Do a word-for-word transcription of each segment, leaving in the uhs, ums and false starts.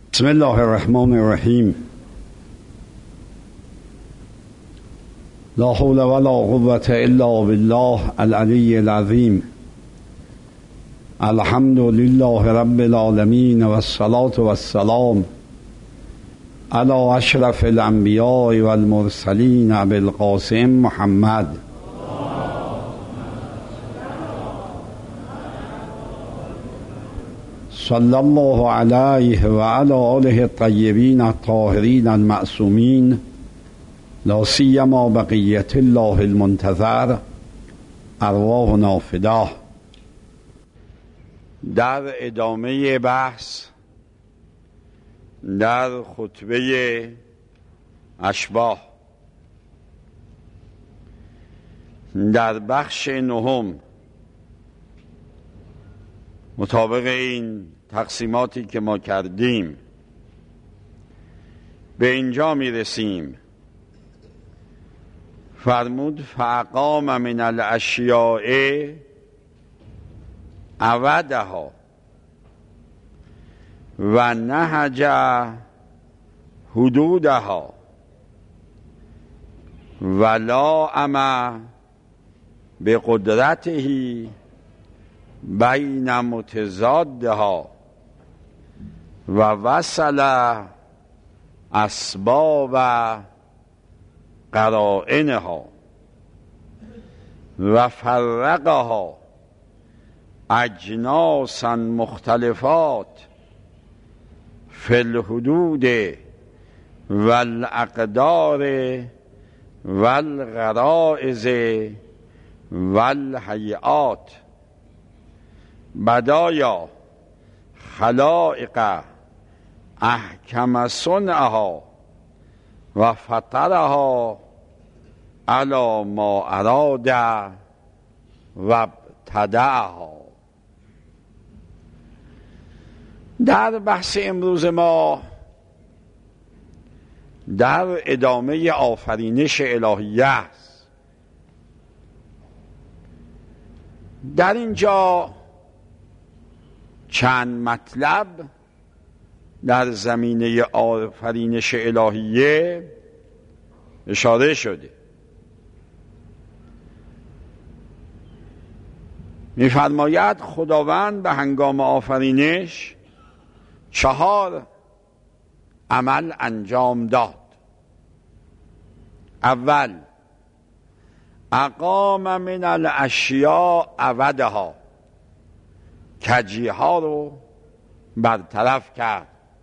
بسم الله الرحمن الرحیم. لا حول ولا قوة الا بالله العلی العظیم. الحمد لله رب العالمین و الصلاة و السلام علی اشرف الانبیاء والمرسلین ابی القاسم محمد. صلی الله علیه و علی آله الطیبین الطاهرین المعصومین، لا سیما بقیة الله المنتظر، ارواحنا فداه. در ادامه بحث در خطبه اشباح در بخش نهم، مطابق این تقسیماتی که ما کردیم به اینجا می رسیم. فرمود فاقام من الاشیاء عودها و نهج حدودها و لاام بقدرته بین متضادها و وصل اسباب قرائنها و فرقها اجناسا مختلفات فی الحدود والاقدار والغرائز والهیئات، بدایا خلائق احکم صنعها و فطرها علی ما اراد و ابتدعها. در بحث امروز ما در ادامه آفرینش الهیه است. در اینجا چند مطلب در زمینه آفرینش الهیه اشاره شده. می‌فرماید خداوند به هنگام آفرینش چهار عمل انجام داد. اول، اقام من الاشیاء عودها، کجی‌ها رو برطرف کرد.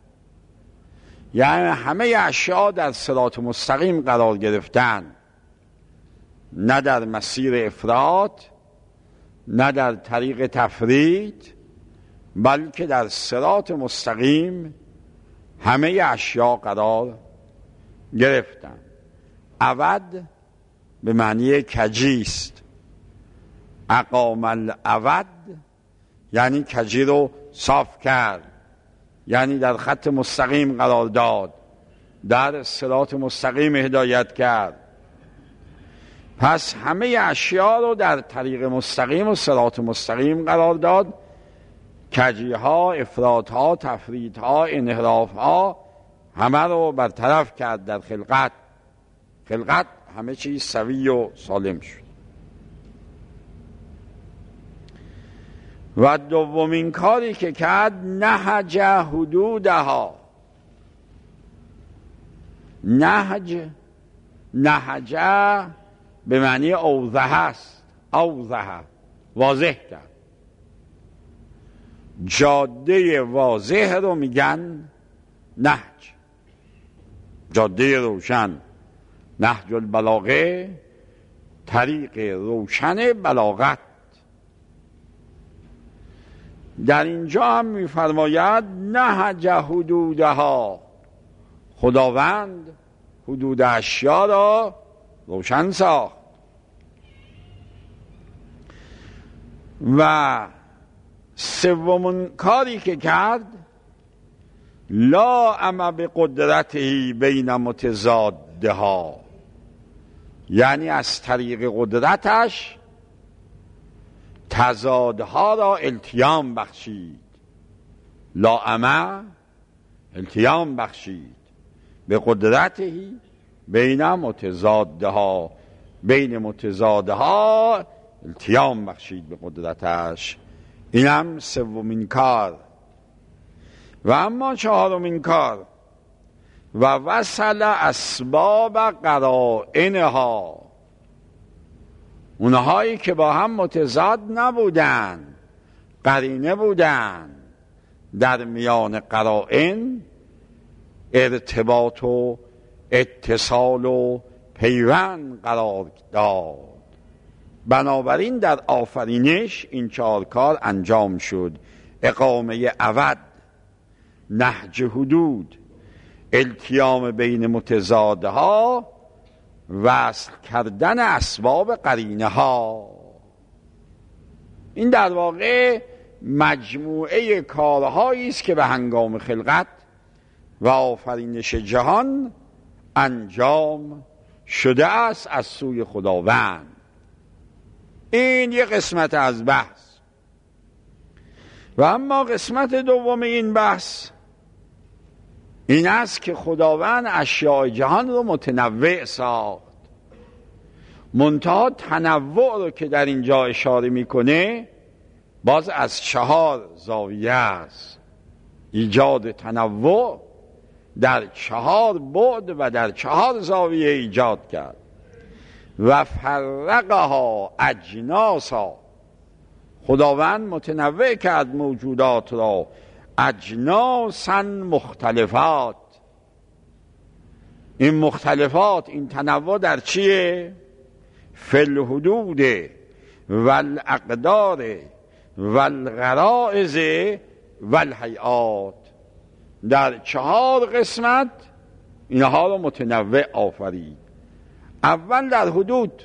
یعنی همه اشیاء در صراط مستقیم قرار گرفتن، نه در مسیر افراط نه در طریق تفرید، بلکه در صراط مستقیم همه اشیاء قرار گرفتن. عود به معنی کجی است. اقام العود یعنی کجی رو صاف کرد، یعنی در خط مستقیم قرار داد، در صراط مستقیم هدایت کرد. پس همه اشیاء رو در طریق مستقیم و صراط مستقیم قرار داد. کجی‌ها، افراط‌ها، تفریط‌ها، انحراف‌ها همه رو برطرف کرد. در خلقت خلقت همه چیز سوی و سالم شد. و دومین کاری که کرد نهج حدودها. نهج نهج به معنی اوضح است. اوضح، واضح کرد. جاده واضح رو میگن نهج، جاده روشن. نهج البلاغه، طریق روشن بلاغت. در اینجا هم میفرماید نهج حدودها، خداوند حدود اشیا را روشن ساخت. و سومین کاری که کرد لا اما به قدرته بین متضادها، یعنی از طریق قدرتش تضادها را التیام بخشید. لا اما التیام بخشید به قدرتی بین متضادها، بین متضادها التیام بخشید به قدرتش. اینم سومین کار. و اما چهارمین کار، و وصل اسباب قرائنها، اونهایی که با هم متضاد نبودن، قرینه بودن، در میان قرائن ارتباط و اتصال و پیوند قرار داد. بنابراین در آفرینش این چهار کار انجام شد: اقامه عوض، نهج حدود، التیام بین متضادها، وصل کردن اسباب قرینه ها. این در واقع مجموعه کارهایی است که به هنگام خلقت و آفرینش جهان انجام شده است از سوی خداوند. این یک قسمت از بحث. و اما قسمت دوم این بحث این است که خداوند اشیاء جهان رو متنوع ساخت. منتها تنوع رو که در اینجا اشاره میکنه باز از چهار زاویه است. ایجاد تنوع در چهار بعد و در چهار زاویه ایجاد کرد. و فرقها اجناسا، خداوند متنوع کرد موجودات را اجناسا مختلفات. این مختلفات، این تنوع در چیه؟ فی الحدود والاقدار والغرائز والهیئات. در چهار قسمت اینها رو متنوع آفرید. اول در حدود،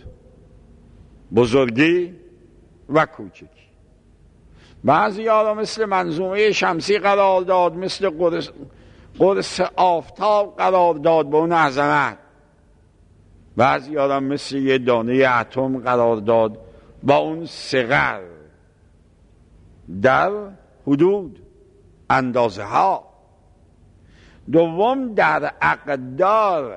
بزرگی و کوچکی. بعضی ها را مثل منظومه شمسی قرار داد، مثل قرص, قرص آفتاب قرار داد به اون عظمت. بعضی ها را مثل یه دانه اتم قرار داد با اون صغر. در حدود، اندازه ها. دوم در اقدار.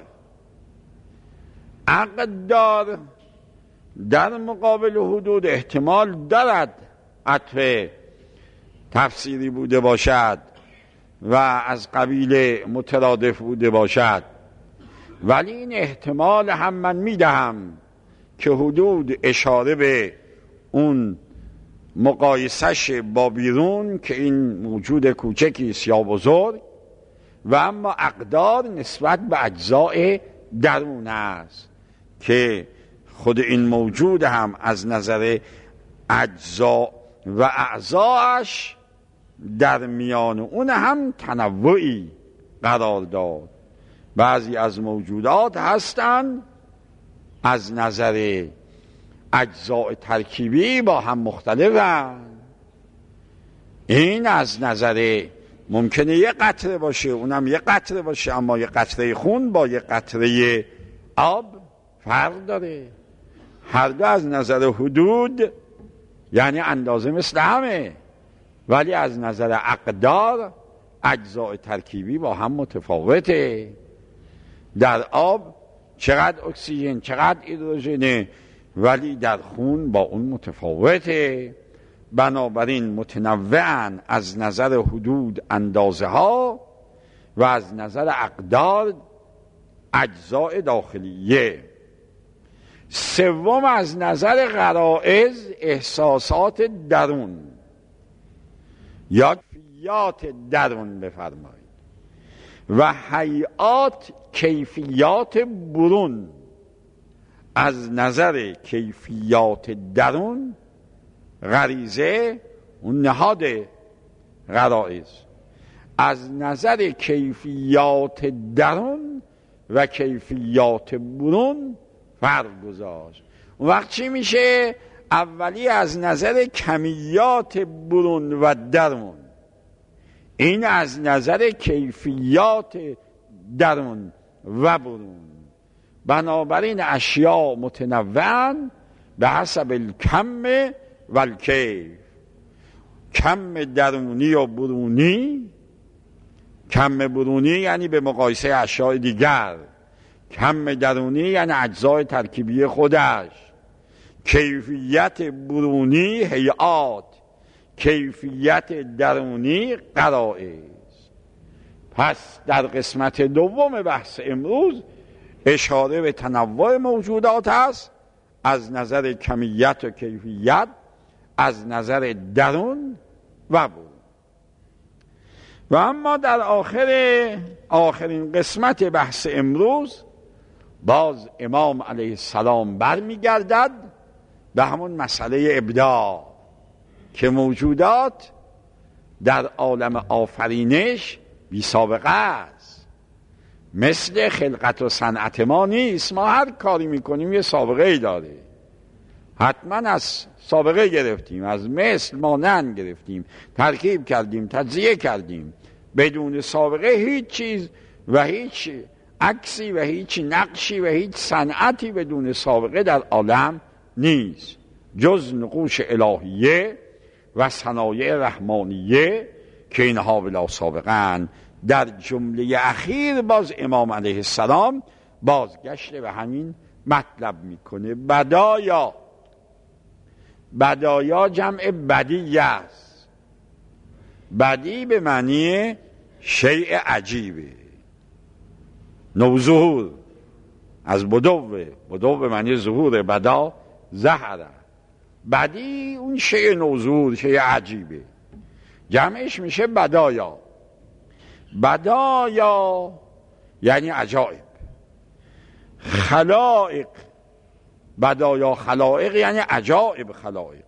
اقدار در مقابل حدود احتمال دارد عطف تفسیری بوده باشد و از قبیل مترادف بوده باشد، ولی این احتمال هم من میدهم که حدود اشاره به اون مقایسش با بیرون که این موجود کوچکی است یا بزرگ، و اما اقدار نسبت به اجزاء درون است که خود این موجود هم از نظر اجزا و اعضاش در میان اون هم تنوعی قرار داد. بعضی از موجودات هستند از نظر اجزاء ترکیبی با هم مختلفند. این از نظر ممکنه یه قطره باشه، اونم یه قطره باشه، اما یه قطره خون با یه قطره آب فرق داره. هر دو از نظر حدود یعنی اندازه مثل همه، ولی از نظر اقدار اجزاء ترکیبی با هم متفاوته. در آب چقدر اکسیژن، چقدر هیدروژن، ولی در خون با اون متفاوته. بنابراین متنوعن از نظر حدود اندازه ها و از نظر اقدار اجزاء داخلیه. سوم از نظر غرائز، احساسات درون یا کیفیات درون بفرمایید، و هیئات، کیفیات برون. از نظر کیفیات درون، غریزه اون نهاد غرائز، از نظر کیفیات درون و کیفیات برون فرق گذاشت. اون وقت چی میشه؟ اولی از نظر کمیات برون و درون، این از نظر کیفیات درون و برون. بنابراین اشیاء متنوعن به حسب الکم و الکیف. کم درونی و برونی، کم برونی یعنی به مقایسه اشیاء دیگر، کم درونی یعنی اجزای ترکیبی خودش. کیفیت برونی هیئات، کیفیت درونی غرایز. پس در قسمت دوم بحث امروز اشاره به تنوع موجودات است، از نظر کمیت و کیفیت، از نظر درون و برون. و اما در آخر آخرین قسمت بحث امروز باز امام علیه السلام برمیگردد به همون مسئله ابداع که موجودات در عالم آفرینش بی سابقه است، مثل خلقت و صنعت ما نیست. ما هر کاری میکنیم یه سابقه ای داره، حتما از سابقه گرفتیم، از مثل مانند گرفتیم، ترکیب کردیم، تجزیه کردیم. بدون سابقه هیچ چیز و هیچ عکسی و هیچ نقشی و هیچ صنعتی بدون سابقه در عالم نیست، جز نقوش الهیه و صنایع رحمانیه که اینها بلا سابقه‌اند. در جمله اخیر باز امام علیه السلام بازگشت به همین مطلب میکنه. بدایا، بدایا جمع بدی است. بدی به معنی شیء عجیبه، نوظهور از بدوه، بدو به معنی ظهور، بدا ظهره. بدی اون شیء نوظهور، شیء عجیبه، جمعش میشه بدایا. بدایا یعنی عجائب. خلائق، بدایا خلائق یعنی عجائب خلائق.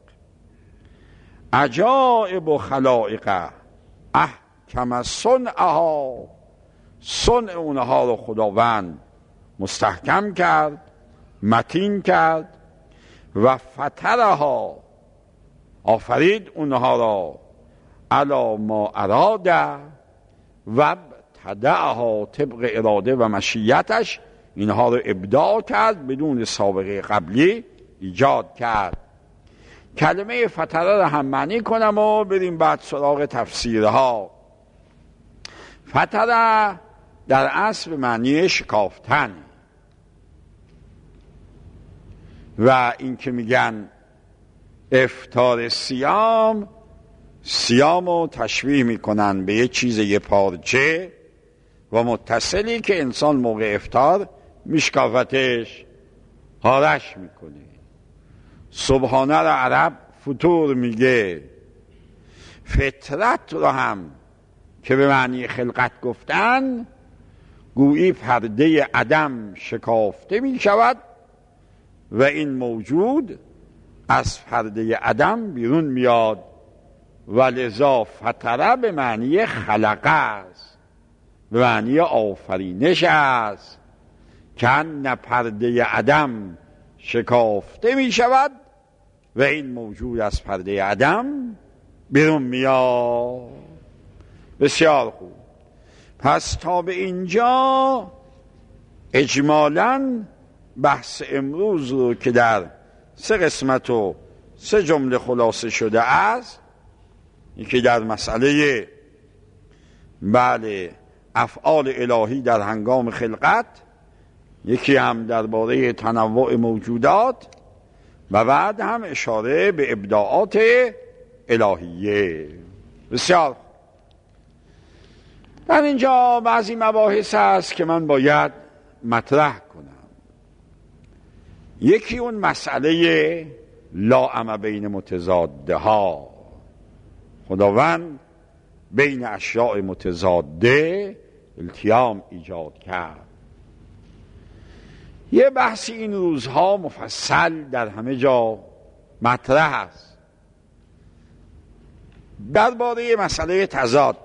عجائب و خلائق احکم صنعها، صنع اونها رو خداوند مستحکم کرد، متین کرد. و فطرها، آفرید اونها را، علی ما اراده و ابتدعها، طبق اراده و مشیتش اینها رو ابداع کرد، بدون سابقه قبلی ایجاد کرد. کلمه فطره رو هم معنی کنم و بریم بعد سراغ تفسیرها. فطره در اصل معنی شکافتن، و این که میگن افطار صیام، صیام رو تشبیه میکنن به یه چیز یه پارچه و متصلی که انسان موقع افطار میشکافتش، هارش میکنه. صبحانه رو عرب فطور میگه. فطرت رو هم که به معنی خلقت گفتن، گویی پرده عدم شکافته میشود و این موجود از پرده عدم بیرون میاد. و لذا فطره به معنی خلقه است، به معنی آفرینش است. کن پرده عدم شکافته می شود و این موجود از پرده عدم بیرون میاد. بسیار خوب. پس تا به اینجا اجمالاً بحث امروز رو که در سه قسمت و سه جمله خلاصه شده است، یکی در مسئله بله افعال الهی در هنگام خلقت، یکی هم درباره تنوع موجودات، و بعد هم اشاره به ابداعات الهیه. بسیار در اینجا بعضی مباحث هست که من باید مطرح کنم. یکی اون مسئله لاعم بین متضاده ها، خداوند بین اشیاء متضاده التیام ایجاد کرد. یه بحثی این روزها مفصل در همه جا مطرح است درباره مسئله تضاد.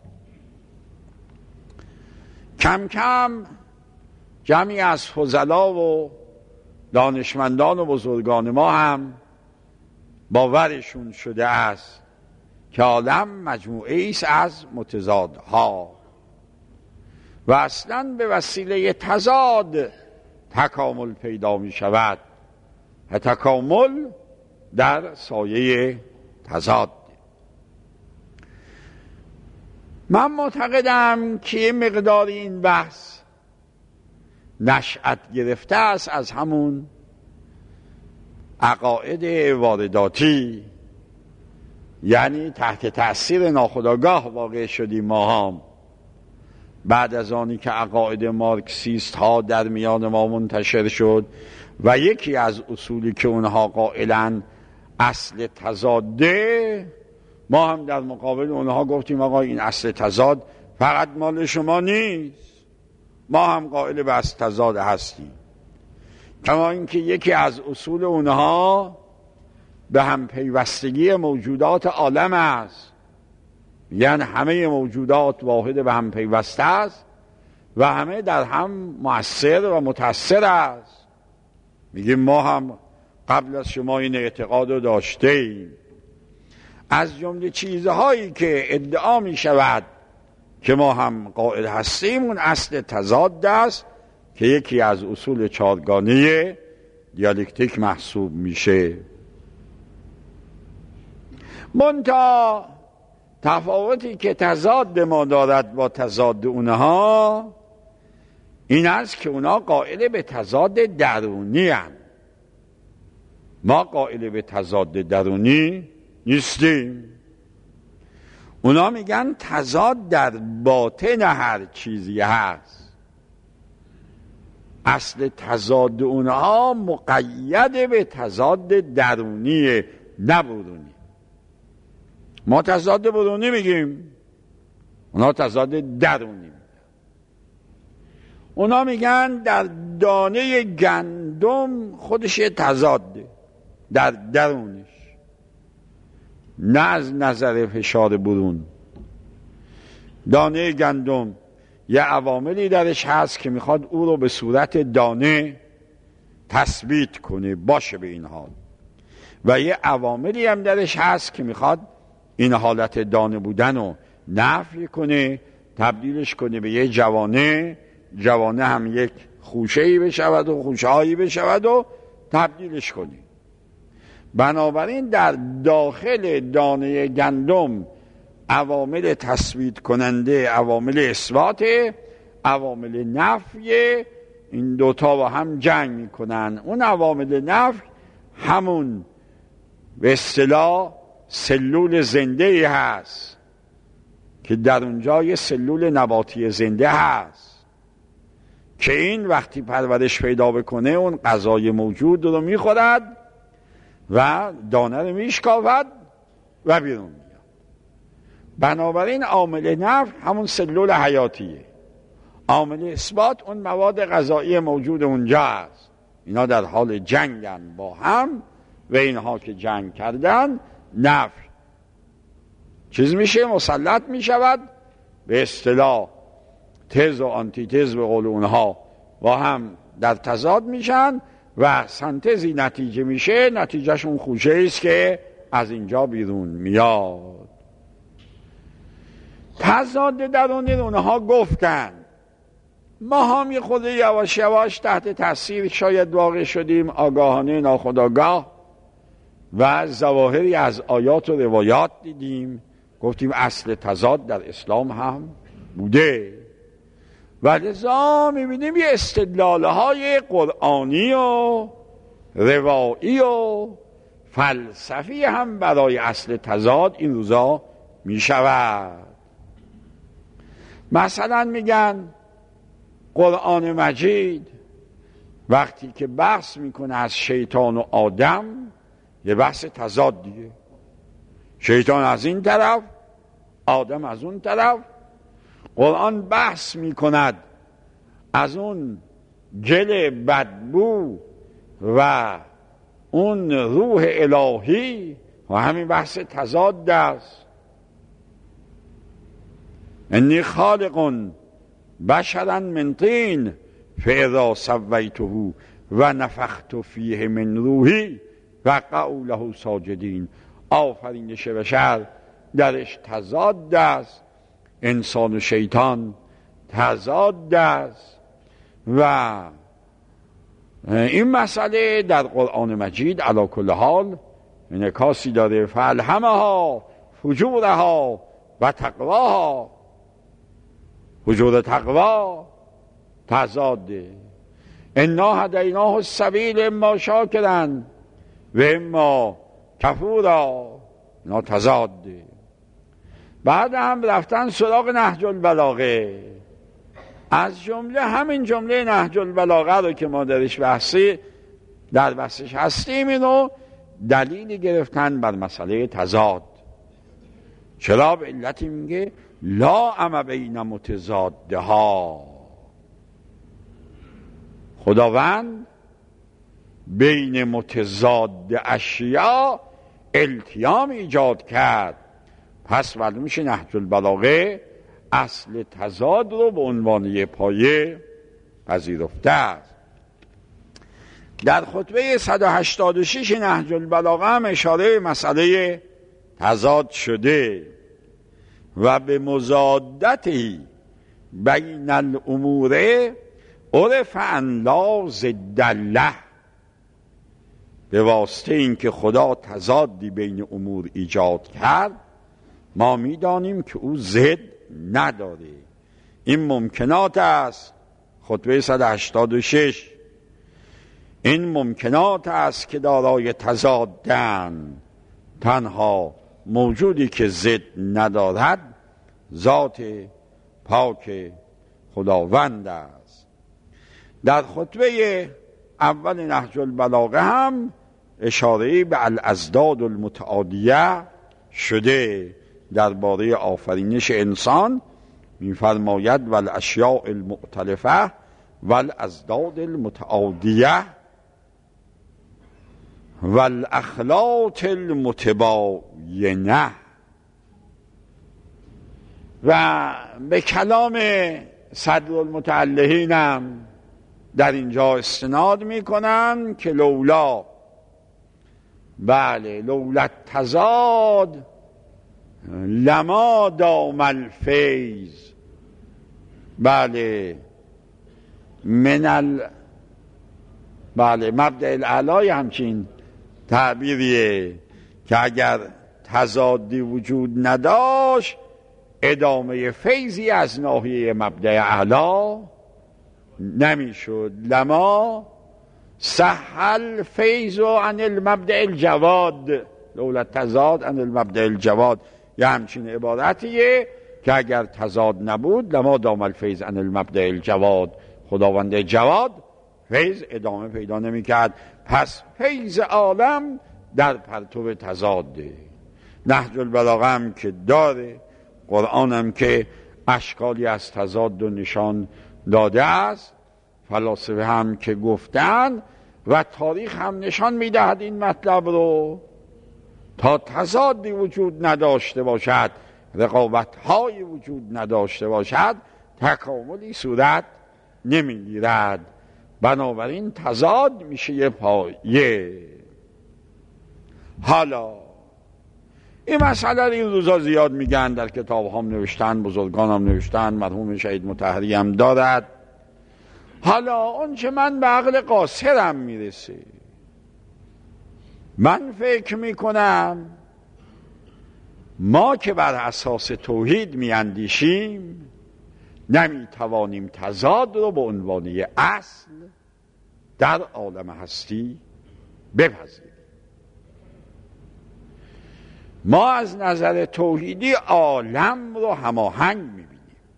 کم کم جمعی از فضلا و دانشمندان و بزرگان ما هم باورشون شده است که عالم مجموعه است از متضادها و اصلا به وسیله تضاد تکامل پیدا می شود. تکامل در سایه تضاد. من معتقدم که یه مقدار این بحث نشأت گرفته است از همون عقاید وارداتی، یعنی تحت تأثیر ناخودآگاه واقع شدیم ما هم بعد از آنی که عقاید مارکسیست ها در میان ما منتشر شد و یکی از اصولی که اونها قائلن اصل تضاده، ما هم در مقابل اونها گفتیم آقا این اصل تضاد فقط مال شما نیست، ما هم قائل به اصل تضاد هستیم. کما اینکه یکی از اصول اونها به هم پیوستگی موجودات عالم است، یعنی همه موجودات واحد به هم پیوسته است و همه در هم مؤثر و متأثر است. میگیم ما هم قبل از شما این اعتقاد رو داشته ایم. از جمله چیزهایی که ادعا می شود که ما هم قائل هستیم اون اصل تضاد است که یکی از اصول چارگانه دیالکتیک محسوب میشه. منتها تفاوتی که تضاد ما دارد با تضاد اونها این است که اونا قائل به تضاد درونی هستند، ما قائل به تضاد درونی نیستیم. اونا میگن تضاد در باطن هر چیزی هست. اصل تضاد اونها مقید به تضاد درونی نه برونی. ما تضاد برونی میگیم، اونا تضاد درونی میگن. اونا میگن در دانه گندم خودش تضاده در درونش، نه از نظر فشار برون. دانه گندم یه عواملی درش هست که میخواد او رو به صورت دانه تثبیت کنه باشه به این حال، و یه عواملی هم درش هست که میخواد این حالت دانه بودن رو نفی کنه، تبدیلش کنه به یه جوانه، جوانه هم یک خوشه‌ای بشود و خوشه‌هایی بشود و تبدیلش کنه. بنابراین در داخل دانه گندم عوامل تثبیت کننده، عوامل اثبات، عوامل نفی، این دوتا با هم جنگ میکنن. اون عوامل نفی همون به اصطلاح سلول زنده ای هست که در اونجا یه سلول نباتی زنده هست که این وقتی پرورش پیدا بکنه اون غذای موجود رو میخورد و دانه رو میشکافد و بیرون میاد. بنابراین عامل نفی همون سلول حیاتیه، عامل اثبات اون مواد غذایی موجود اونجا هست. اینا در حال جنگن با هم و اینها که جنگ کردن نفی چیز میشه، مسلط میشود، به اصطلاح تز و آنتی تز به قول اونها با هم در تضاد میشن و سنتزی نتیجه میشه. نتیجهش اون خوشه است که از اینجا بیرون میاد. تضاد درونی اونها گفتن، ما هم یه خود یواش یواش تحت تاثیر شاید واقع شدیم، آگاهانه ناخودآگاه، و ظواهری از آیات و روایات دیدیم، گفتیم اصل تضاد در اسلام هم بوده و لذا میبینیم یه استدلالهای قرآنی و روایی و فلسفی هم برای اصل تضاد این روزا میشود. مثلا میگن قرآن مجید وقتی که بحث میکنه از شیطان و آدم یه بحث تضاد دیگه، شیطان از این طرف آدم از اون طرف. قرآن بحث میکند از اون گل بدبو و اون روح الهی و همین بحث تضاد است. انی خالق بشرا من طین فاذا سویته و نفخت فیه من روحی فقعوا له ساجدین. آفرینش بشر درش تضاد است، انسان و شیطان تضاد است و این مسئله در قرآن مجید علی کل حال انعکاسی داره. فالهمها فجورها و تقواها. حضور تقوا تضاده. انا هدیناه السبیل اما شاکرا و اما کفورا، اینا تضاده. بعد هم رفتن سراغ نهج البلاغه. از جمله همین جمله نهج البلاغه رو که ما درش بحثی در بحثش هستیم، اینو دلیلی گرفتن بر مسئله تضاد. چرا؟ به علتی میگه لا ام بین متضادها. خداوند بین متضاد اشیاء التیام ایجاد کرد. پس معلوم میشه نهج البلاغه اصل تضاد رو به عنوان یه پایه پذیرفته است. در خطبه صد و هشتاد و شش نهج البلاغه هم اشاره مسئله تضاد شده و به مضادته بین الامور عرف ان لا ضد له. به واسطه اینکه خدا تضادی بین امور ایجاد کرد، ما میدانیم که او ضد نداره. این ممکنات است. خطبه صد و هشتاد و شش این ممکنات است که دارای تضادن. تنها موجودی که ضد ندارد ذات پاک خداوند است. در خطبه اول نهج البلاغه هم اشاره به الازداد المتعادیه شده. درباره آفرینش انسان می‌فرماید والاشیاء المختلفه والازداد المتعادیه والاخلاط المتباینه. و به کلام صدر المتعلهین هم در اینجا استناد میکنن که لولا بله لولا تضاد لما دام الفیض. بله من ال بله مبدأ الاعلی همچین تعبیریه که اگر تضادی وجود نداشت ادامه فیضی از ناحیه مبدأ اعلی نمیشد. لما سهل فیض عن المبدأ الجواد، لولا تضاد عن المبدأ الجواد. یه همچین عبارتیه که اگر تضاد نبود لما دام الفیض عن المبدأ الجواد، خداوند جواد فیض ادامه پیدا نمی کرد. پس فیض عالم در پرتو تضاده. نهج البلاغه هم که داره، قرآن هم که اشکالی از تضاد و نشان داده است، فلاسفه هم که گفتن و تاریخ هم نشان میدهد این مطلب رو. تا تضادی وجود نداشته باشد، رقابت های وجود نداشته باشد، تکاملی صورت نمیگیرد. بنابراین تضاد میشه یه پایه. حالا این مسئله این روزا زیاد میگن، در کتاب هم نوشتن، بزرگان هم نوشتن، مرحوم شهید مطهری هم دارد. حالا اون چه من به عقل قاصرم میرسه، من فکر میکنم ما که بر اساس توحید میاندیشیم نمیتوانیم تضاد رو به عنوان اصل در عالم هستی بپذیریم. ما از نظر توحیدی عالم رو هماهنگ میبینیم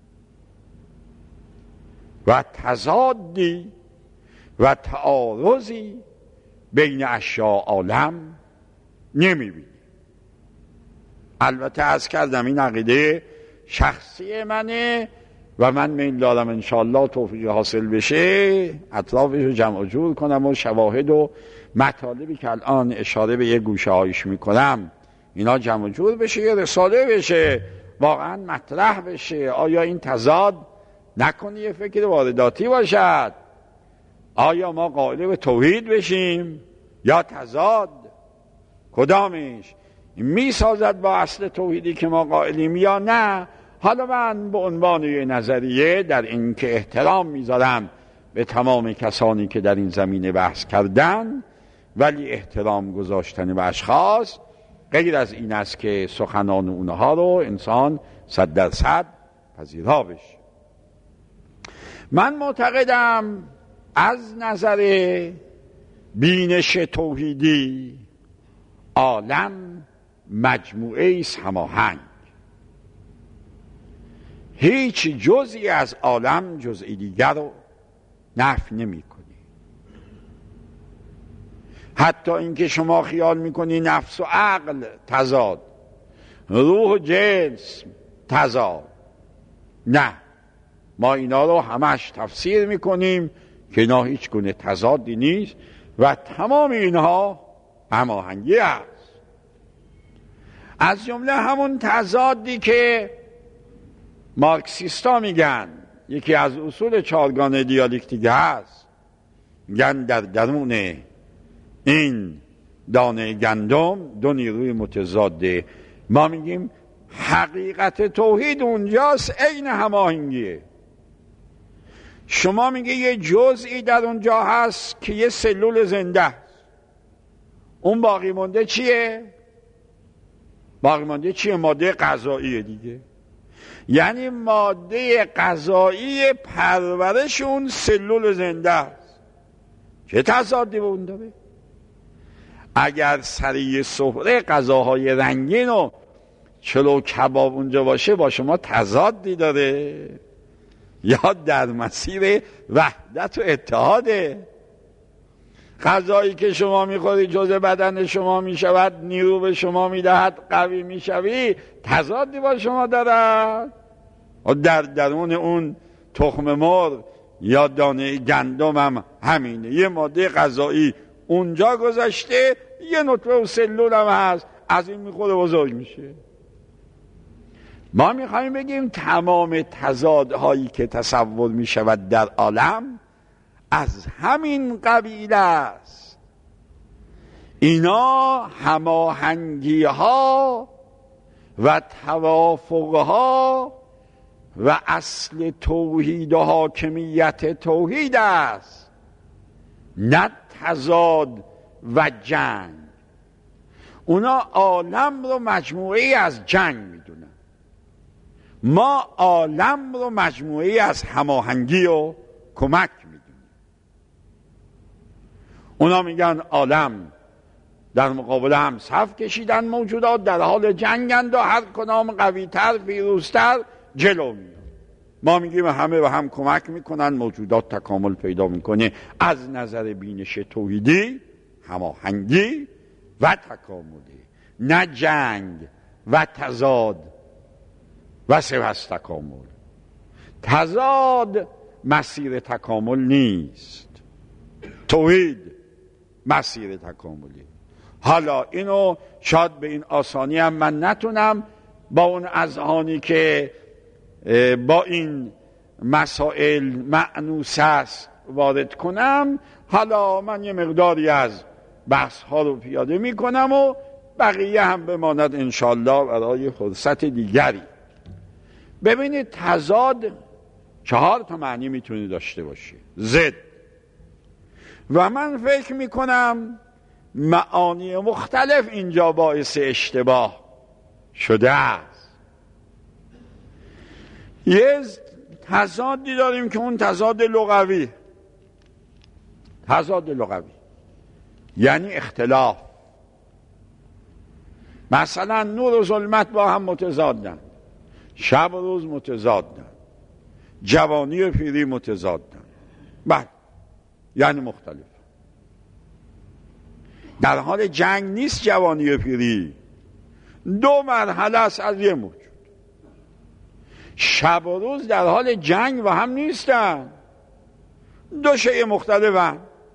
و تضادی و تعارضی بین اشیاء عالم نمیبینیم. البته عرض کردم این عقیده شخصی منه و من میل دارم انشاءالله توفیق حاصل بشه اطرافش رو جمع جور کنم و شواهد و مطالبی که الان اشاره به یه گوشه هایش میکنم اینا جمع جور بشه، یه رساله بشه، واقعا مطرح بشه. آیا این تضاد نکنه یه فکر وارداتی باشد؟ آیا ما قائل به توحید بشیم یا تضاد؟ کدامش می سازد با اصل توحیدی که ما قائلیم یا نه؟ حالا من به عنوان یه نظریه در این که احترام میذارم به تمام کسانی که در این زمینه بحث کردن، ولی احترام گذاشتن به اشخاص غیر از این است که سخنان اونها رو انسان صد درصد پذیرا بشه. من معتقدم از نظر بینش توحیدی عالم مجموعه است هماهنگ. هیچ جزئی از عالم جزئی دیگر رو نفی نمی کنی. حتی اینکه شما خیال میکنی نفس و عقل تضاد، روح و جسم تضاد، نه، ما اینا رو همش تفسیر میکنیم که اینا هیچ گونه تضادی نیست و تمام اینها هماهنگی است. از جمله همون تضادی که مارکسیستا میگن یکی از اصول چهارگانه دیالکتیک هست، میگن در درون این دانه گندم دو نیروی متضاده. ما میگیم حقیقت توحید اونجاست، عین هماهنگیه. شما میگه یه جزئی در اونجا هست که یه سلول زنده است، اون باقی مونده چیه؟ باقی مونده چیه؟ ماده غذاییه دیگه. یعنی ماده غذایی پرورش اون سلول زنده است. چه تضادی به اون داره؟ اگر سری سفره غذاهای رنگین و چلو کباب اونجا باشه با شما تضادی داره یا در مسیر وحدت و اتحاده؟ غذایی که شما میخوری جزء بدن شما میشود، نیرو به شما میدهد، قوی میشوی، تضادی با شما دارد؟ و در درون اون تخم مرغ یا دانه گندم هم همینه، یه ماده غذایی اونجا گذاشته، یه نطفه و سلول هم هست، از این میخوره بزرگ میشه. ما میخوایم بگیم تمام تضادهایی که تصور میشود در عالم از همین قبیل است. اینا هماهنگی ها و توافق ها و اصل توحید و حاکمیت توحید است، نه تضاد و جنگ. اونا عالم رو مجموعی از جنگ میدونن، ما عالم رو مجموعی از هماهنگی و کمک میدونیم. اونا میگن عالم در مقابل هم صف کشیدن موجودات در حال جنگند و هر کدام قویتر پیروزتر جلو میاد. ما میگیم همه و هم کمک میکنن، موجودات تکامل پیدا میکنه. از نظر بینش توحیدی هماهنگی و تکاملی، نه جنگ و تضاد و سپس تکامل. تضاد مسیر تکامل نیست، توحید مسیر تکاملی. حالا اینو شاید به این آسانی هم من نتونم با اون اذهانی که با این مسائل مأنوس است وارد کنم. حالا من یه مقداری از بحث ها رو پیاده می کنم و بقیه هم بماند انشالله برای فرصت دیگری. ببینید تضاد چهار تا معنی میتونه داشته باشه، ضد، و من فکر میکنم معانی مختلف اینجا باعث اشتباه شده است. یه تضادی داریم که اون تضاد لغوی، تضاد لغوی یعنی اختلاف. مثلا نور و ظلمت با هم متضادن، شب و روز متضادن، جوانی و پیری متضادن، بعد یعنی مختلف. در حال جنگ نیست جوانی و پیری، دو مرحله است از یه موجود. شب و روز در حال جنگ و هم نیستن، دو شیء مختلفن.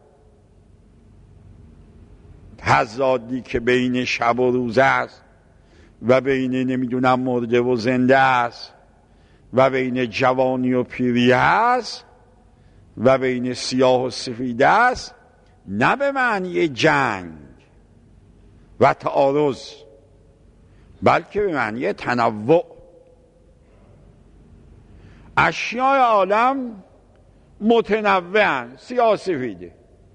تضادی که بین شب و روز است و بین نمیدونم مرده و زنده است و بین جوانی و پیری است و بین سیاه و سفید است، نه به معنی جنگ و تعارض، بلکه به معنی تنوع. اشیاء عالم متنوعن، سیاه سفیده،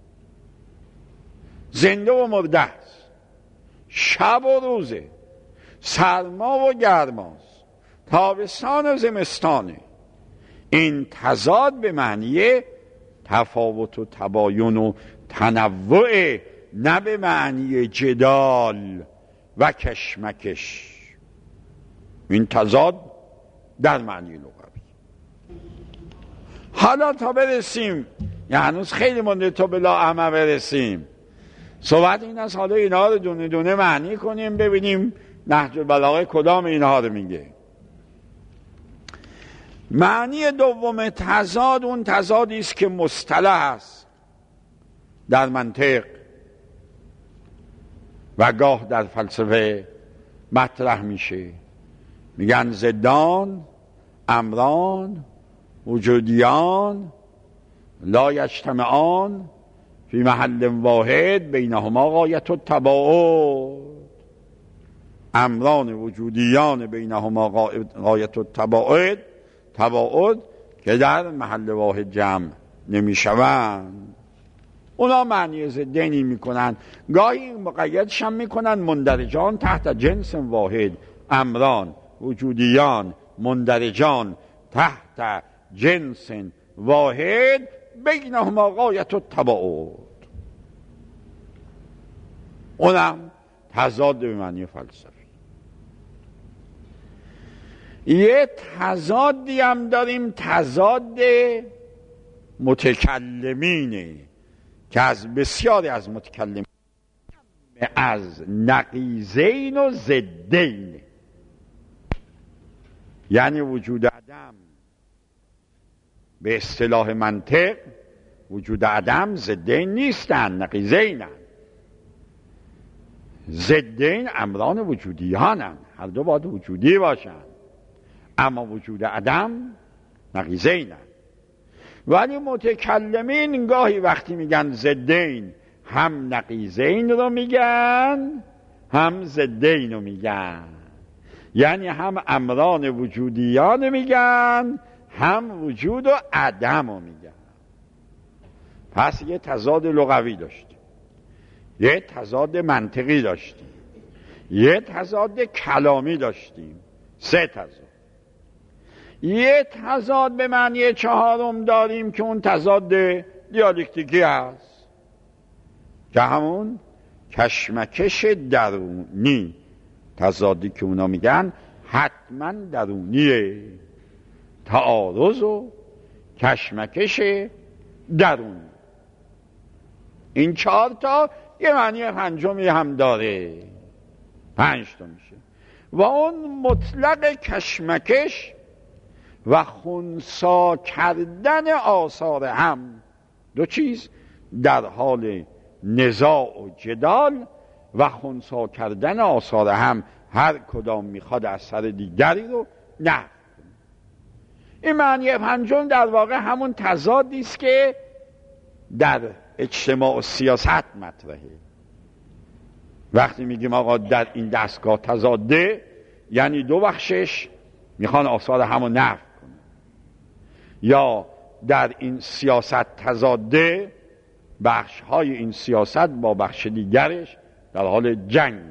زنده و مرده است، شب و روزه، سرما و گرماست، تابستان و زمستانه. این تضاد به معنی تفاوت و تباین و تنوع، نه به معنی جدال و کشمکش. این تضاد در معنی لغوی. حالا تا برسیم، یعنی هنوز خیلی مونده تا به لاعمه برسیم، صحبت این است حالا اینها رو دونه دونه معنی کنیم، ببینیم نهج البلاغه کدام اینها رو میگه. معنی دوم تضاد، اون تضادی است که مصطلح است در منطق و گاه در فلسفه مطرح میشه. میگن ضدان، امران، وجودیان، لا یجتمعان فی محل واحد بینهما غایت التباعد. امران وجودیان بینهما غایت التباعد، تباعد که در محل واحد جمع نمیشوند. اونا معنی ضدینی میکنن، گاهی مقیدش هم میکنن مندرجان تحت جنس واحد. امران وجودیان مندرجان تحت جنس واحد بینهما غایت التباعد. اونم تضاد به معنی فلسفی. یه تضادی هم داریم، تضاد متکلمینه که از بسیاری از متکلمین از نقیضین و ضدین، یعنی وجود عدم به اصطلاح منطق وجود عدم ضدین نیستن، نقیضینن. ضدین امران وجودیانن، هر دو باید وجودی باشن، اما وجود عدم نقیضینن. ولی متکلمین گاهی وقتی میگن ضدین، هم نقیضین رو میگن هم ضدین رو میگن، یعنی هم امران وجودیان میگن هم وجود و عدم رو میگن. پس یه تضاد لغوی داشتیم، یه تضاد منطقی داشتیم، یه تضاد کلامی داشتیم، سه تضاد. یه تضاد به معنی چهارم داریم که اون تضاد دیالکتیکی هست، که همون کشمکش درونی، تضادی که اونا میگن حتما درونیه، تعارض و کشمکش درونی. این چهار تا یه معنی پنجمی هم داره، پنج تا میشه. و اون مطلق کشمکش و خنثی کردن آثار هم، دو چیز در حال نزاع و جدال و خنثی کردن آثار هم، هر کدام میخواد اثر دیگری رو نه. این معنی پنجم در واقع همون تضادی است که در اجتماع و سیاست مطرحه. وقتی میگیم آقا در این دستگاه تضاده، یعنی دو بخشش میخوان آثار همو نفی کنه، یا در این سیاست تضاده، بخش های این سیاست با بخش دیگرش در حال جنگ.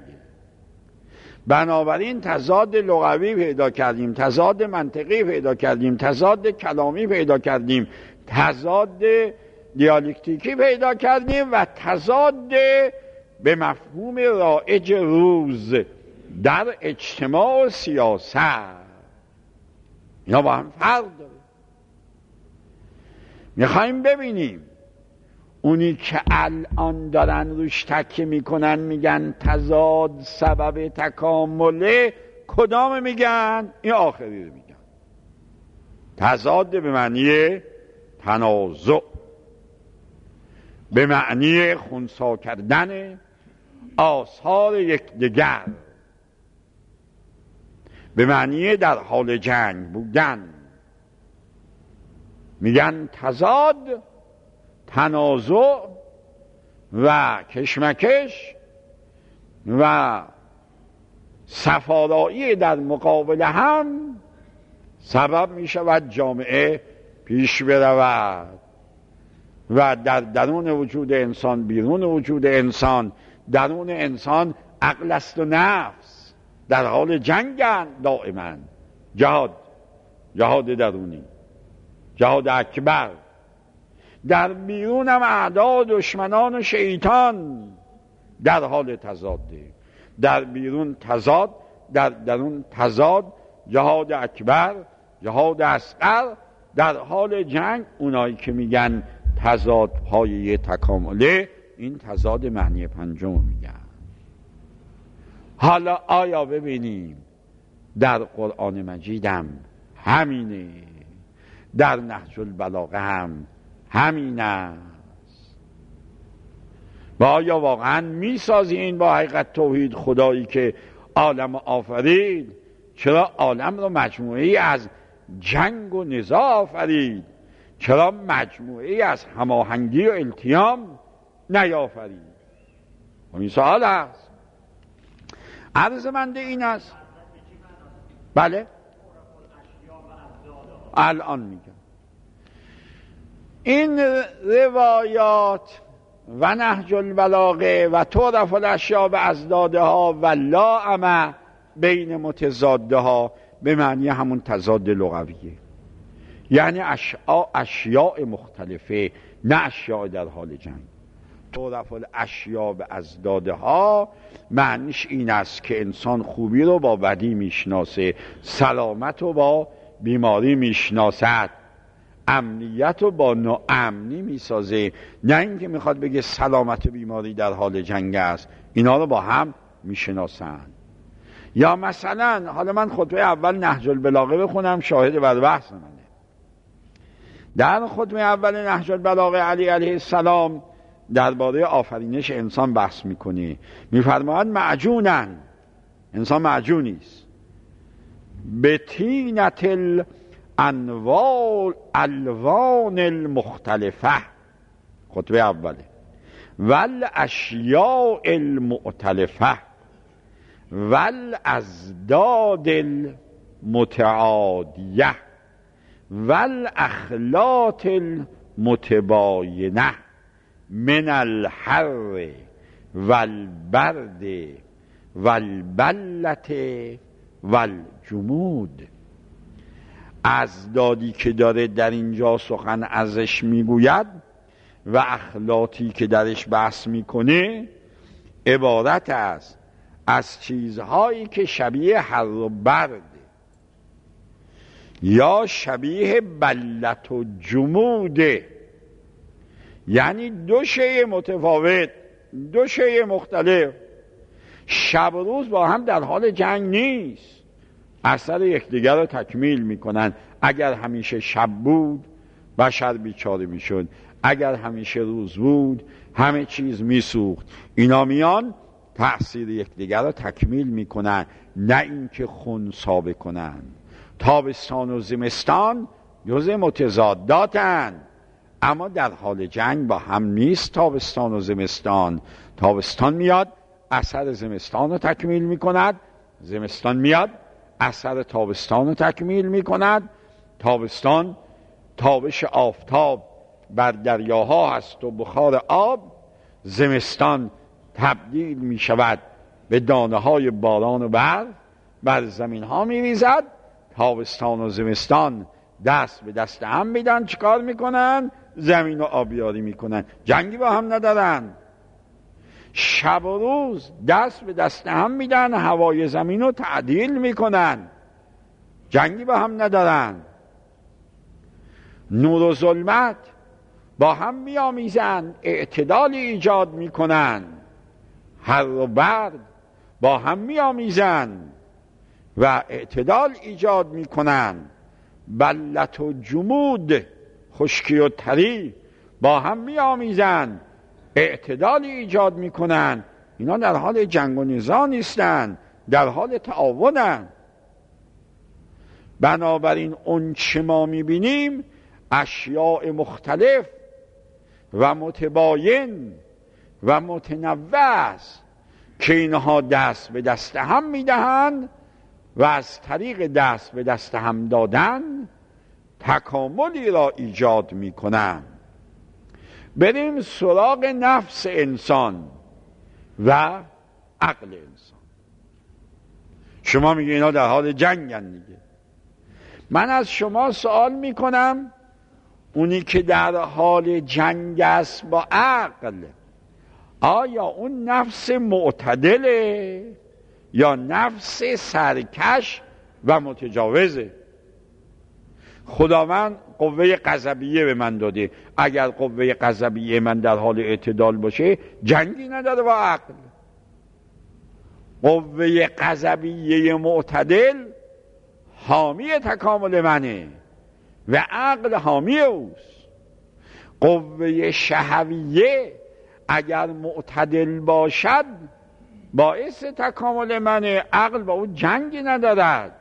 بنابراین تضاد لغوی پیدا کردیم، تضاد منطقی پیدا کردیم، تضاد کلامی پیدا کردیم، تضاد دیالکتیکی پیدا کردیم و تضاد به مفهوم رایج روز در اجتماع و سیاست. اینا با هم فرق داره. میخوایم ببینیم اونی که الان دارن روش تکیه میکنن میگن تضاد سبب تکامله، کدام میگن؟ این آخری رو میگن. تضاد به معنی تنازع، به معنی خنثی کردن آثار یکدیگر، به معنی در حال جنگ بودن. میگن تضاد، تنازع و کشمکش و صفارایی در مقابل هم سبب می شود جامعه پیش برود و در درون وجود انسان، بیرون وجود انسان، درون انسان عقل است و نفس در حال جنگن دائما، جهاد، جهاد درونی. جهاد اکبر. در بیرون هم اعدا دشمنان و شیطان در حال تضاده، در بیرون تضاد، در درون تضاد، جهاد اکبر، جهاد اصغر، در حال جنگ. اونایی که میگن تضاد پایه تکامله، این تضاد معنی پنجم میگن. حالا آیا ببینیم در قرآن مجیدم همینه، در نهج البلاغه هم همین است. و آیا واقعا میسازی این با حقیقت توحید خدایی که عالم آفرید؟ چرا عالم رو مجموعی از جنگ و نزاع آفرید؟ چرا مجموعی از هماهنگی و التیام نیافرید؟ این سوال است. عرضمنده این است. بله الان میگم این روایات و نهج البلاغه و تعرف الاشیاء بازدادها و لا عمى بین متضادها به معنی همون تضاد لغویه، یعنی اشیاء اشیاء مختلفه، نه اشیاء در حال جنگ. تعرف الاشیاء بازدادها معنیش این است که انسان خوبی رو با بدی میشناسه، سلامت رو با بیماری میشناسد، امنیت رو با ناامنی میسازه، نه اینکه میخواد بگه سلامت و بیماری در حال جنگ است. اینا رو با هم میشناسن. یا مثلا حالا من خطبه اول نهج البلاغه بخونم، شاهد بر بحث منه. در خطبه اول نهج البلاغه علی علیه السلام درباره آفرینش انسان بحث میکنه. میفرماید معجونن، انسان معجونی است، به طینت الانواع الوان المختلفه، خطبه اوله، والاشیاء المؤتلفه والازداد المتعادیه والاخلاط المتباینه من الحر والبرد والبلت والجمود. ازدادی که داره در اینجا سخن ازش میگوید و اخلاطی که درش بحث میکنه عبارت است از چیزهایی که شبیه حر و برد یا شبیه بلت و جموده، یعنی دو شیء متفاوت، دو شیء مختلف. شب و روز با هم در حال جنگ نیست، اثر یکدیگر رو تکمیل میکنن. اگر همیشه شب بود بشر بیچاره میشد، اگر همیشه روز بود همه چیز میسوخت. اینا میان تأثیر یکدیگر رو تکمیل میکنن، نه اینکه خنثی بکنن. تابستان و زمستان جزء متضاداتن، اما در حال جنگ با هم نیست. تابستان و زمستان، تابستان میاد اثر زمستان رو تکمیل میکند، زمستان میاد اثر تابستان رو تکمیل میکند. تابستان تابش آفتاب بر دریاها هست و بخار آب، زمستان تبدیل میشود به دانه های باران و برف بر زمین ها میریزد. تابستان و زمستان دست به دست هم میدن، چیکار میکنن؟ زمین رو آبیاری میکنن، جنگی با هم ندارن. شب و روز دست به دست هم میدن، هوای زمین رو تعدیل میکنن، جنگی با هم ندارن. نور و ظلمت با هم میامیزن، اعتدالی ایجاد میکنن. حر و برد با هم میامیزن و اعتدال ایجاد میکنن. بلت و جمود، خشکی و تری با هم میامیزن، اعتدالی ایجاد میکنن. اینا در حال جنگ و نزاع نیستن، در حال تعاونن. بنابراین اون چه ما میبینیم اشیاء مختلف و متباین و متنوع است که اینها دست به دست هم میدهند و از طریق دست به دست هم دادن تکاملی را ایجاد میکنند. بریم سراغ نفس انسان و عقل انسان. شما میگه اینا در حال جنگن دیگه. من از شما سوال میکنم اونی که در حال جنگ است با عقل، آیا اون نفس معتدله یا نفس سرکش و متجاوزه؟ خداوند قوه غضبیه به من داده، اگر قوه غضبیه من در حال اعتدال باشه جنگی نداره با عقل. قوه غضبیه معتدل حامی تکامل منه و عقل حامی اوست. قوه شهویه اگر معتدل باشد باعث تکامل منه، عقل با اون جنگی ندارد.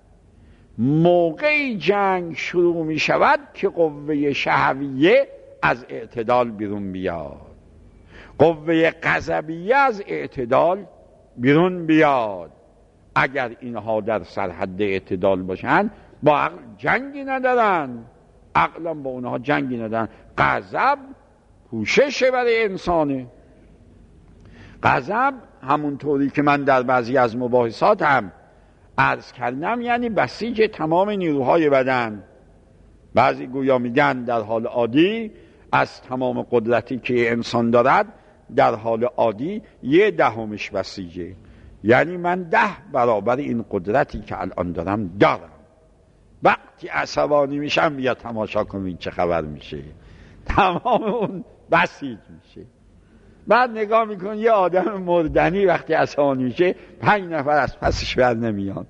موقعی جنگ شروع می شود که قوه شهویه از اعتدال بیرون بیاد، قوه غضبیه از اعتدال بیرون بیاد. اگر اینها در سرحد اعتدال باشن با عقل جنگی ندارن، عقل هم با اونها جنگی ندارن. غضب کوشش برای انسانه. غضب همونطوری که من در بعضی از مباحثات هم عرض کردم یعنی بسیج تمام نیروهای بدن. بعضی گویا میگن در حال عادی از تمام قدرتی که انسان دارد در حال عادی یه دهمش بسیجه، یعنی من ده برابر این قدرتی که الان دارم دارم. وقتی عصبانی میشم بیا تماشا کنید چه خبر میشه، تمام اون بسیج میشه. بعد نگاه میکن یه آدم مردنی وقتی عصبانی میشه پنج نفر از پسش بر نمیان،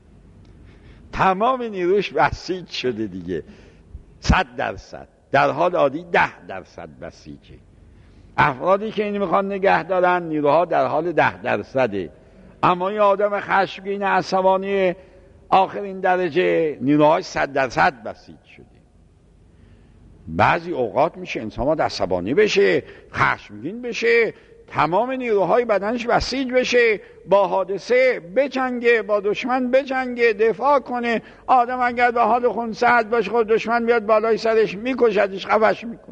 تمام نیروش بسیج شده دیگه، صد درصد. در حال عادی ده درصد بسیجه. افرادی که اینو میخوان نگه دارن نیروها در حال ده درصده، اما یه آدم خشمگین عصبانی آخرین درجه نیروهای صد درصد بسیج شده. بعضی اوقات میشه انسان عصبانی بشه، خشمگین بشه، تمام نیروهای بدنش بسیج بشه، با حادثه بجنگه، با دشمن بجنگه، دفاع کنه. آدم اگر به حال خونسرد باشه خود دشمن بیاد بالای سرش میکشدش، خفش میکنه.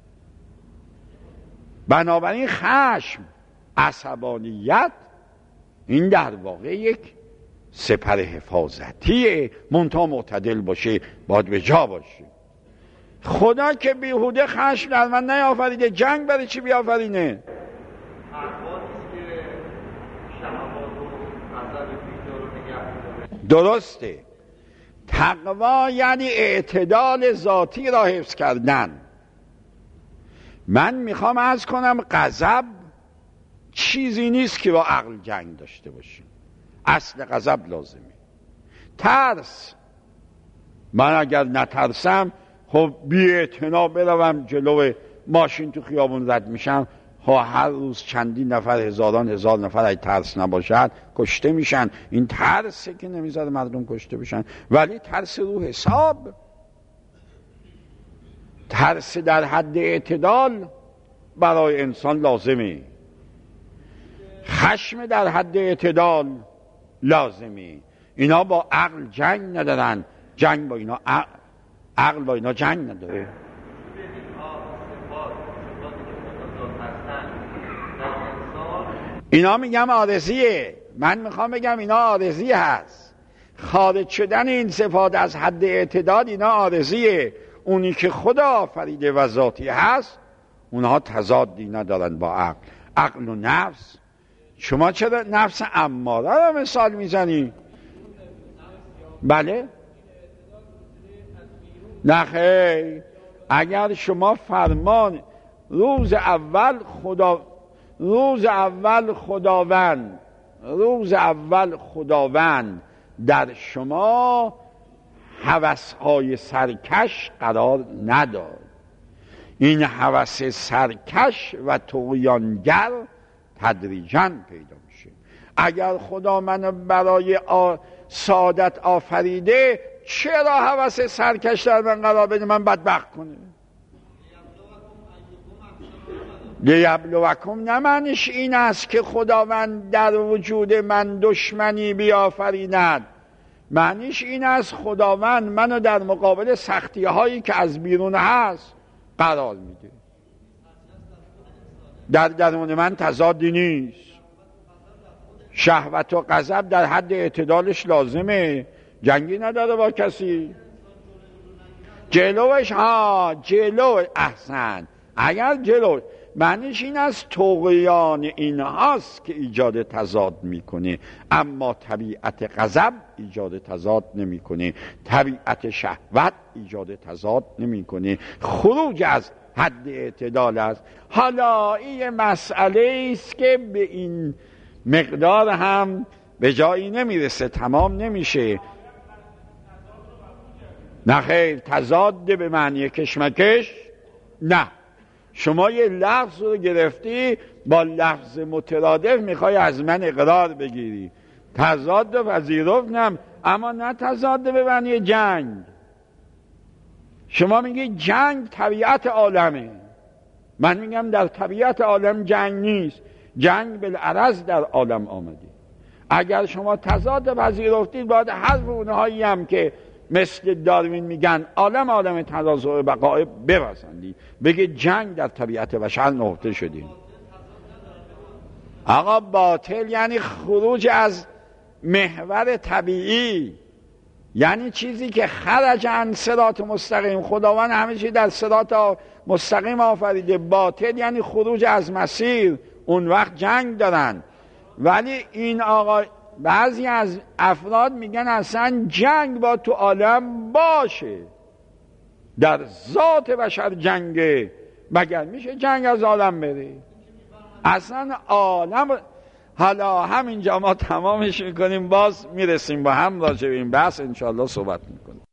بنابراین خشم، عصبانیت این در واقع یک سپر حفاظتیه، منتها معتدل باشه، باید به جا باشه. خدا که بیهوده خشم در من نیافریده، جنگ برای چی بیافرینه؟ درسته. تقوا یعنی اعتدال ذاتی را حفظ کردن. من میخوام عرض کنم غضب چیزی نیست که با عقل جنگ داشته باشیم. اصل غضب لازمه. ترس، من اگر نترسم خب بی اعتنا بروم جلو ماشین تو خیابون رد میشم، خب هر روز چندین نفر، هزاران هزار نفر اگه ترس نباشد کشته میشن. این ترسه که نمیذاره مردم کشته بشن. ولی ترس رو حساب، ترس در حد اعتدال برای انسان لازمه. خشم در حد اعتدال لازمه. اینا با عقل جنگ ندارن، جنگ با اینا عقل, عقل با اینا جنگ نداره. اینا میگم عارضیه. من میخوام بگم اینا عارضی هست. خارج شدن این صفات از حد اعتدال اینا عارضیه. اونی که خدا آفریده و ذاتی هست اونها تضادی ندارن با عقل. عقل و نفس، شما چرا نفس اماره رو مثال میزنی؟ بله؟ نخیر، اگر شما فرمان روز اول خدا روز اول خداوند روز اول خداوند در شما هوس‌های سرکش قرار نداد. این هوس سرکش و طغیانگر تدریجاً پیدا میشه. اگر خدا منو برای آ... سعادت آفریده، چرا هوس سرکش در من قرار بده من بدبخت کنه؟ لیبلوکم نه معنیش این است که خداوند در وجود من دشمنی بیافریند. معنیش این است خداوند منو در مقابل سختی هایی که از بیرون هست قرار میده. در درون من تضادی نیست. شهوت و غضب در حد اعتدالش لازمه، جنگی نداره با کسی. جلوش ها جلو احسن اگر جلو معنیش این از طغیان این هاست که ایجاد تضاد میکنه، اما طبیعت غضب ایجاد تضاد نمیکنه، طبیعت شهوت ایجاد تضاد نمیکنه، خروج از حد اعتدال است. حالا این مسئله است که به این مقدار هم به جایی نمیرسه، تمام نمیشه. نه خیر، تضاد به معنی کشمکش نه. شما یه لفظ رو گرفتی با لفظ مترادف میخوای از من اقرار بگیری، تضاد و پذیرفتم، اما نه تضاد به معنی جنگ. شما میگی جنگ طبیعت عالمه، من میگم در طبیعت عالم جنگ نیست، جنگ بالعرض در عالم آمده. اگر شما تضاد پذیرفتید باید حذف اونهایی هم که مثل داروین میگن عالم عالم تناسب بقای بپسندید، بگه جنگ در طبیعت بشر نهفته شدیم. آقا باطل یعنی خروج از محور طبیعی، یعنی چیزی که خرج عن صراط مستقیم. خداوند همه چیز در صراط مستقیم آفریده. باطل یعنی خروج از مسیر، اون وقت جنگ دارن. ولی این آقا بعضی از افراد میگن اصلا جنگ با تو عالم باشه، در ذات بشر جنگه، مگر میشه جنگ از عالم بره؟ اصلا عالم. حالا همینجا ما تمامش میکنیم، باز میرسیم با هم راجع به این بحث انشاءالله صحبت میکنیم.